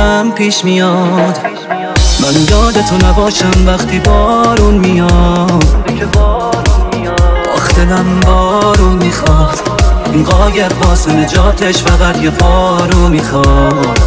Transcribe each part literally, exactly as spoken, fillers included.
دلم پیش میاد، من یاد تو نباشم وقتی بارون میاد. آخ دلم بارون میخواد، این قایق واسه نجاتش فقط یه بارو میخواد.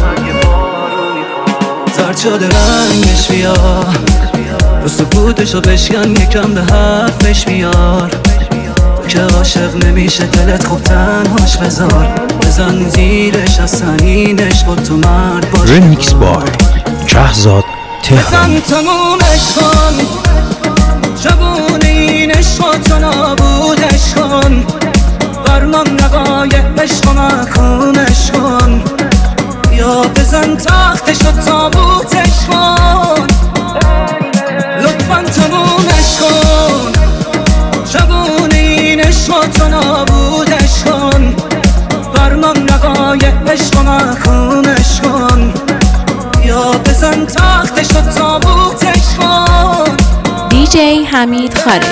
زرد شده رنگش بیار، رو سکوتشو بشکن یکم به حرفش بیار. تو که عاشق نمیشه دلت خوب تنهاش بذار، بزن زیرش از سنینش خود تو مرد باش. رمیکس بای کهزاد تهرانی. بزن تمومش کن، جوون این عشق تو نابودش کن. فرمان نقایق عشق و محکومش کن، یا بزن تختش و تابوتش کن. لطفاً تمومش کن، جوون این عشق تو نابودش کن. فرمان نقایق عشق و محکومش کن، یا بزن تختش و تابوتش کن. دی جی حمید خارجی.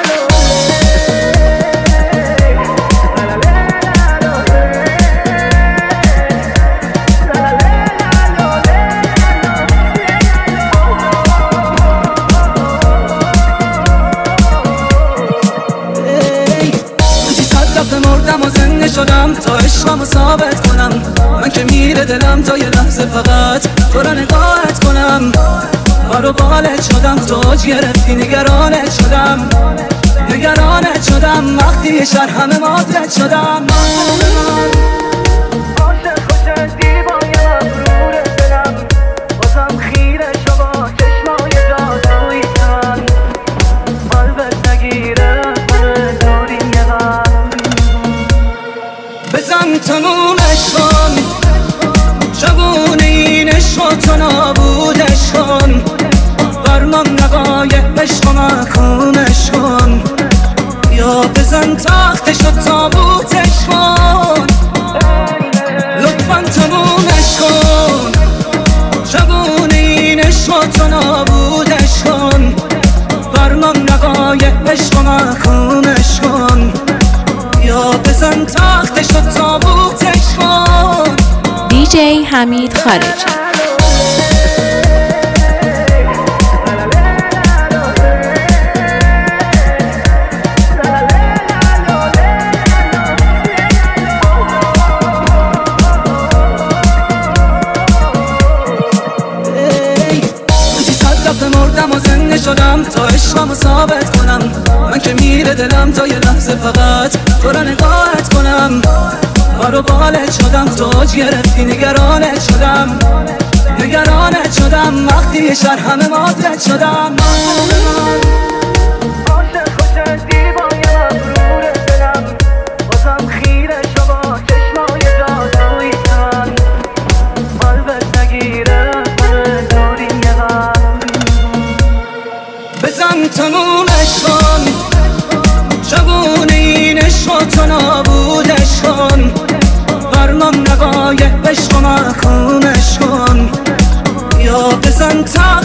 مردم و زنده شدم تا عشقمو ثابت کنم. من که میره دلم تا یه لحظه فقط تو رو نگاهت کنم. بارو بالت شدم، تو گرفتی نگرانت شدم. نگرانت شدم وقتی یه شهر همه مادرت شدم. عاشق خوش دیوانه غرور دلم، بازم خیره شو با چشمای جادویی من. قلبت نگیره من دوریم یه غم. بزن تمومش کن، جوون این عشق تو نابودش کن. فرمان نقایق عشق و محکومش کن، یا بزن تختش و تابوتش کن. لطفاً تمومش کن، جوون این عشق تو نابودش کن. فرمان نقایق عشق و محکومش کن، یا بزن تختش و تابوتش کن. دی جی حمید خارجی. مردم و زنده شدم تا عشقمو ثابت کنم. من که میره دلم تا یه لحظه فقط تو رو نگاهت کنم. بارو بالت شدم، تو گرفتی نگرانت شدم. نگرانت شدم وقتی یه شهر همه مادرت شدم. عاشق خوش دیوانه غرور دلم، بازم خیره شو با چشمای جادویی من. قلبت نگیره من دوریم یه غم. بزن تمومش کن، جوون این عشق تو نابودش کن. فرمان نقایق عشق و محکومش کن، یا بزن تا